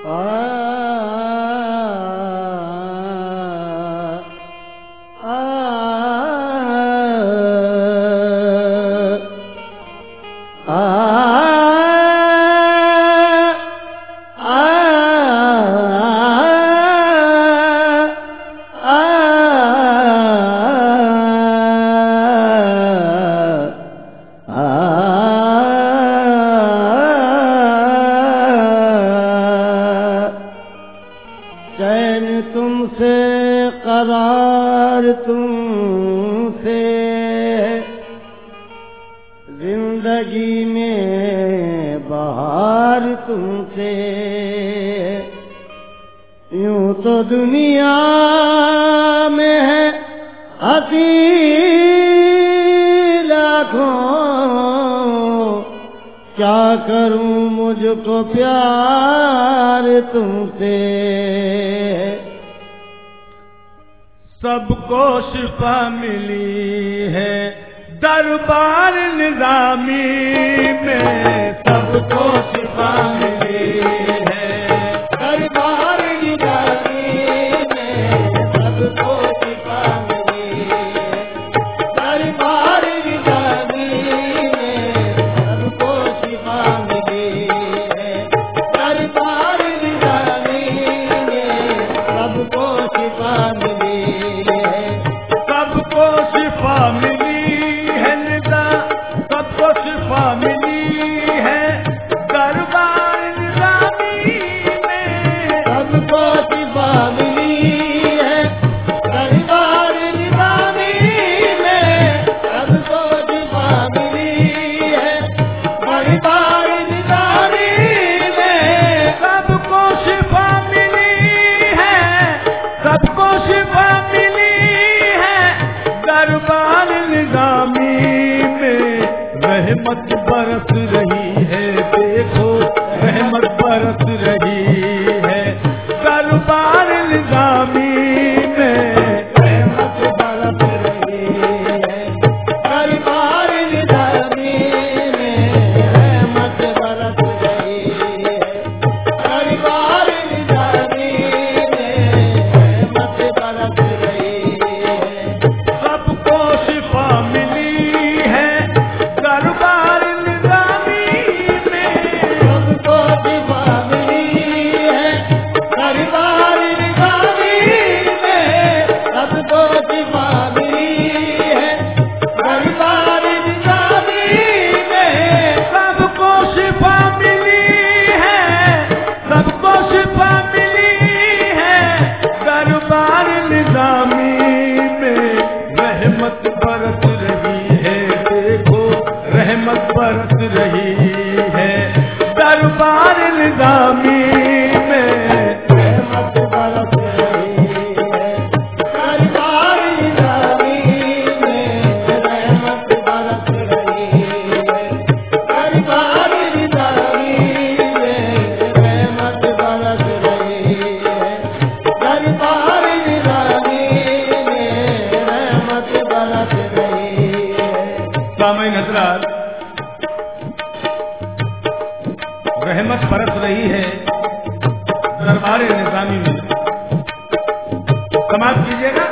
सबको शिफा मिली है दरबार निजामी में, सबको शिफा मिली है दरबार निजामी में, सबको शिफा मिली है दरबार निजामी में, सबको शिफा मिली है दरबार निजामी में, सबको शिफा मिली है, सबको शिफा मिली है निदा, सबको शिफा मिली है दरबार निजामी में, सबको शिफा मिली है दरबार निजामी में, सबको शिफा मिली है दरबार निजामी में, सबको शिफा मिली है, सबको शिफा मिली दरबार निजामी में, रहमत बरस रही है, देखो रहमत बरस रही है दरबार निजामी में, रहमत बरस रही है दरबार निजामी में, रहमत बरस रही है दरबार निजामी में, रहमत बरस रही है, सबको शिफा मिली है दरबार निजामी में, सबको शिफा मिली है दरबार निजामी में, सबको शिफा मिली है दरबार निजामी में, सबको शिफा मिली है, सबको शिफा मिली है दरबार निजामी में, रहमत बरस रही है, देखो रहमत बरस रही है दरबार निजामी में, रहमत बरस रही है दरबार निजामी में, रहमत बरस रही है दरबार निजामी में, रहमत बरस रही है दरबार निजामी में, रहमत बरस रही है। सामईन हज़रात, रहमत बरस रही है दरबार निजामी में, समाप्त कीजिएगा।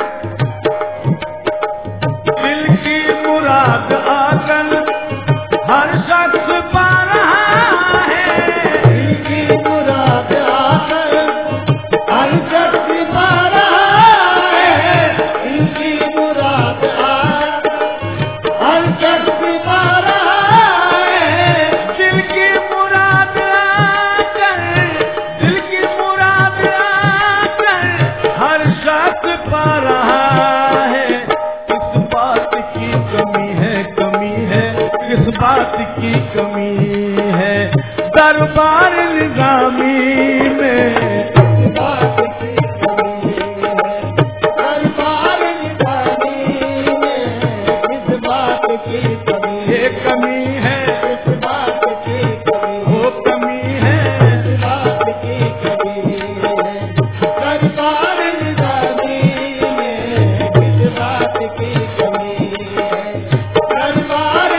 दिल की मुराद आकर हर शख्स पा रहा है, दिल की मुराद आकर हर शख्स पा रहा है, दिल की मुराद आकर हर शख्स पा रहा है, दिल की मुराद आकर, दिल की मुराद आकर हर शख्स पा रहा है, किस बात की कमी है, कमी है, किस बात की कमी है दरबार निजामी में, किस बात की कमी है दरबार निजामी में, किस बात की कमी है, कमी है किस बात की कमी, वो कमी है किस बात की कमी है दरबार निजामी में, किस बात की कमी है दरबार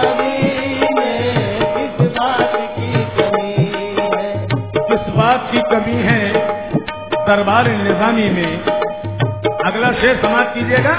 निजामी में, किस बात की कमी है, किस बात की दरबार निजामी में अगला शेर समाप्त कीजिएगा।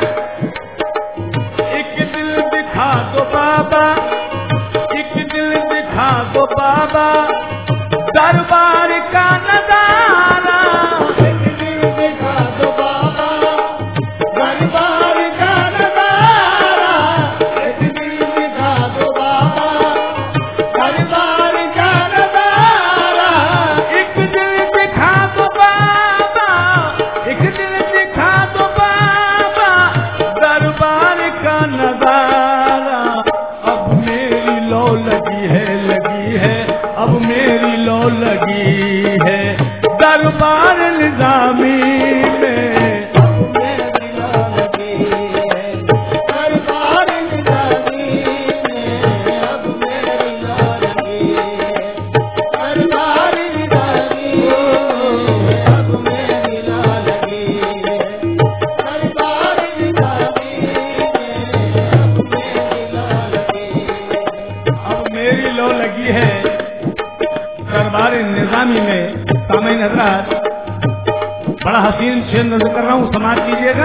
एक दिल दिखा दो बाबा, एक दिल दिखा दो बाबा, दरबार का नजारा। एक दिल दिखा दो बाबा, दरबार का नजारा। एक दिल दिखा दो बाबा, दरबार का नजारा। एक दिल दिखा दो बाबा, एक दिल दिखा दो बाबा, दरबार का नजारा। अब मेरी लो लगी है, अब मेरी लो लगी है दरबार निजामी में। अब मेरी लो लगी है दरबार निजामी में। अब मेरी लो लगी है दरबार निजामी में। अब मेरी लो लगी है दरबार निजामी में। अब मेरी लो लगी है, अब मेरी लो लगी है दरबार निजामी में। सामईन हज़रात, बड़ा हसीन शेर नजर कर रहा हूँ, समाप्त कीजिएगा।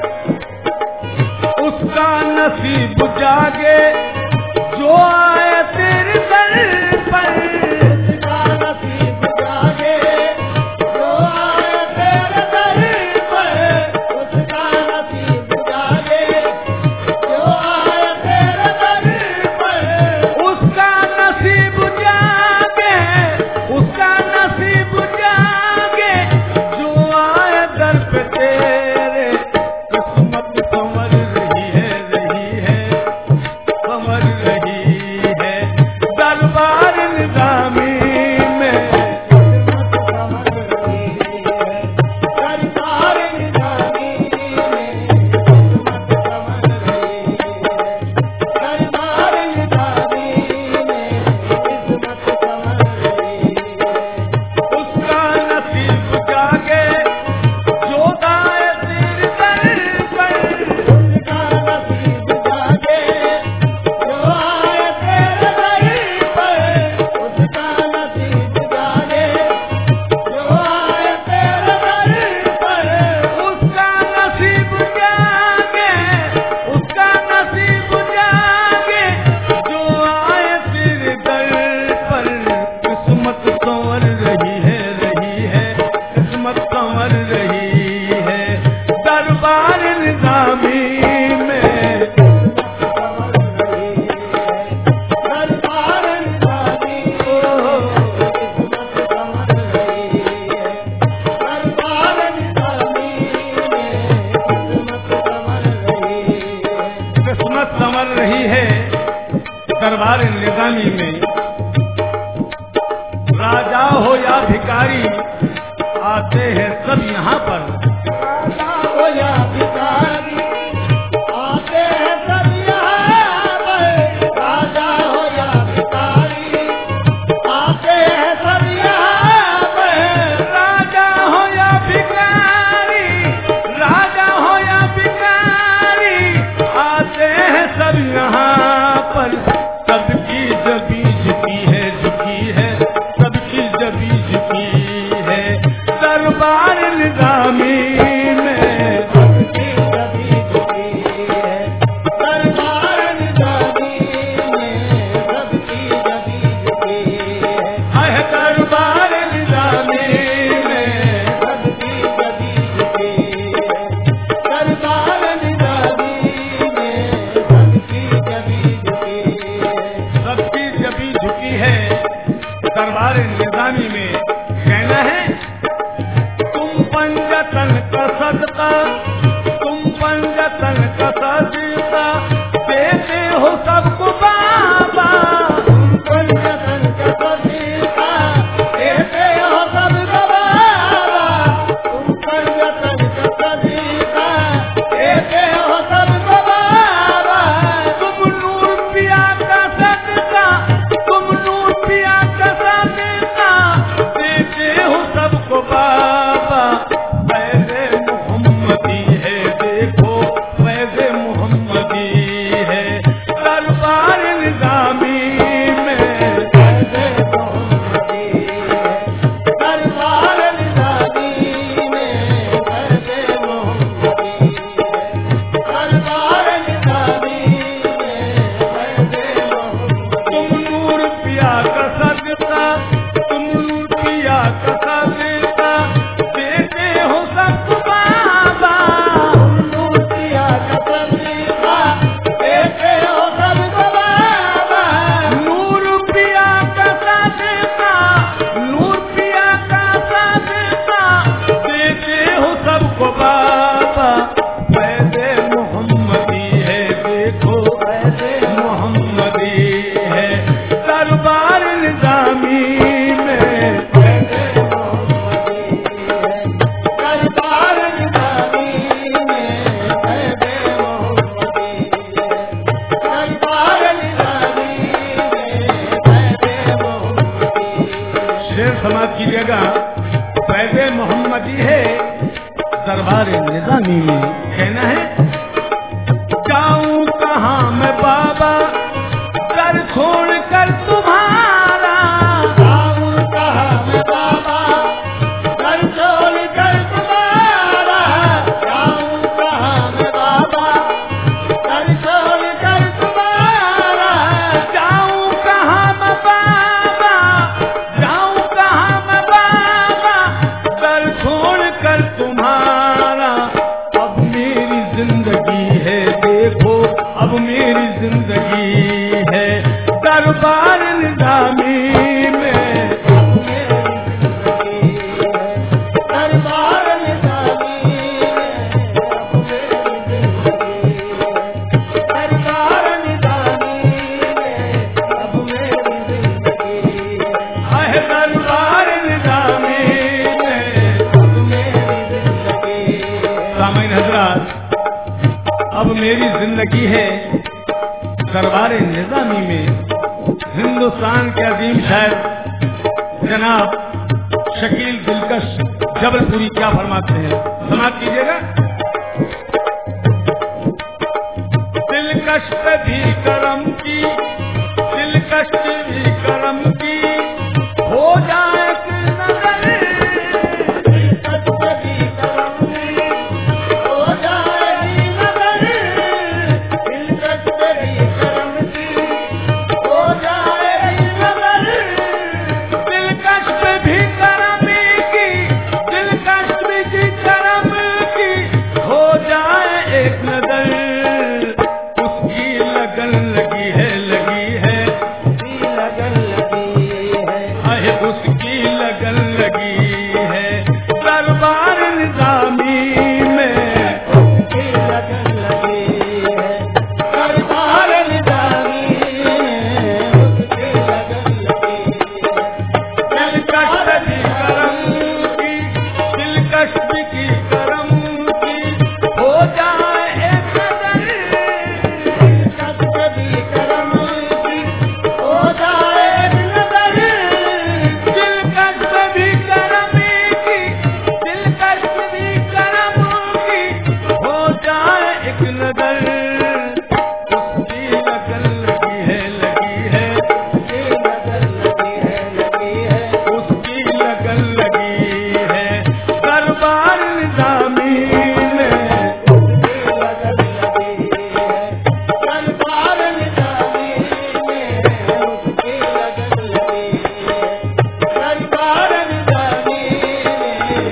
उसका नसीब जागे जो आए तेरे दर पर। उसका नसीब जागे जो आए तेरे दर पर। उसका नसीब जागे जो आए तेरे दर पर। उसका नसीब जागे, उसका नसीब जागे जो आए दर पे तेरे। किस्मत संवर रही है, संवर रही है दरबार निजामी में। किस्मत संवर रही है दरबार निजामी में। किस्मत संवर रही है दरबार निजामी में। किस्मत संवर रही है। उसका नसीब जागे जो आए तेरे दर पर। उसका नसीब जागे जो आए तेरे दर पर। उसका नसीब जागे जो आए तेरे दर पर। उसका नसीब जागे, उसका नसीब जागे जो आए तेरे दर पर। किस्मत संवर रही है, किस्मत संवर रही है दरबार निजामी में। किस्मत संवर रही है दरबार निजामी में। किस्मत संवर रही है दरबार निजामी में। किस्मत संवर रही है, किस्मत संवर रही है दरबार निजामी में। राजा हो या भिखारी आते हैं सब यहाँ पर। राजा हो या भिखारी आते हैं सब यहाँ पर। राजा हो या भिखारी आते हैं सब यहाँ पर। राजा हो या भिखारी, राजा हो या भिखारी आते हैं सब यहाँ पर। सबकी जबी झुकी है, सबकी जबी झुकी है दरबार निजामी में। सबकी जबी झुकी है दरबार निजामी में। सबकी जबी झुकी है दरबार निजामी में। सबकी जबी झुकी है दरबार निजामी में। सबकी जबी झुकी है, सबकी जबी झुकी है दरबार निजामी में। कहना है तुम पंजतन का सदका, तुम पंजतन का सदका देते हो सबको बाबा। तुम पंजतन का सदका देते हो सबको बाबा। तुम पंजतन का सदका देते हो सबको बाबा। तुम नूर पिया का सदका, तुम नूर पिया का सदका समाज कीजिएगा। फैज़े मोहम्मदी है दरबार निजामी में। कहना है जाऊं कहाँ मैं बाबा कर छोड़ कर तुम्हारा, जाऊं कहाँ मैं बाबा कर छोड़ कर तुम्हारा, जाऊं कहाँ मैं बाबा कर छोड़ कर तुम्हारा, जाऊं कहाँ मैं बाबा, जाऊं कहाँ मैं बाबा कर छोड़ कर तुम्हारा। अब मेरी जिंदगी है देखो, अब मेरी जिंदगी है दरबार निजामी में। अब मेरी जिंदगी है दरबार निजामी में, अब मेरी जिंदगी है दरबार निजामी में, अब मेरी जिंदगी है दरबार निजामी में। अब मेरी जिंदगी सामीन हजरात, अब मेरी जिंदगी है दरबार निजामी में। हिंदुस्तान के अजीम शायर जनाब शकील दिलकश जबलपुरी क्या फरमाते हैं, समाप्त कीजिएगा। दिलकश पे भी करम की, दिलकश पे भी करम की हो जाए कि नजर, दिलकश पे भी करम की हो जाएगी नजर, दिलकश पे भी करम की हो जाएगी नजर, दिलकश पे भी करम की, दिलकश पे भी करम की हो जाए एक नजर। उसकी लगन लगी है, लगी है, उसकी लगन लगी है, आहे उसकी लगन लगी है दरबार निजामी में। उसकी लगन लगी है दरबार निजामी में, उसकी लगन लगी है दिलकश पे भी करम की, दिलकश पे की करम की हो जाए एक नजर। दिलकश पे भी करम की हो जाए नजर, दिलकश पे भी करम की, दिलकश पे भी करम की हो जाए एक नजर। उसकी लगन लगी है, लगी है, उसकी लगन लगी है, लगी है उसकी लगन लगी है दरबार निजामी में। उसकी लगन लगी है दरबार निजामी में, उसकी लगन लगी है दरबार निजामी में,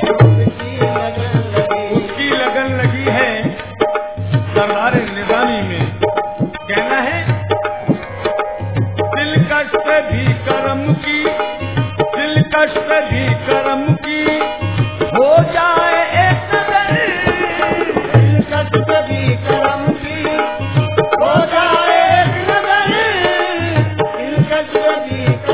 उसकी लगन लगी उसकी लगन लगी है दरबार निजामी में। कहना है दिलकश पे भी करम की, दिलकश पे भी करम की हो जाए एक नजर। दिलकश पे भी करम की हो जाए एक नजर, दिलकश पे भी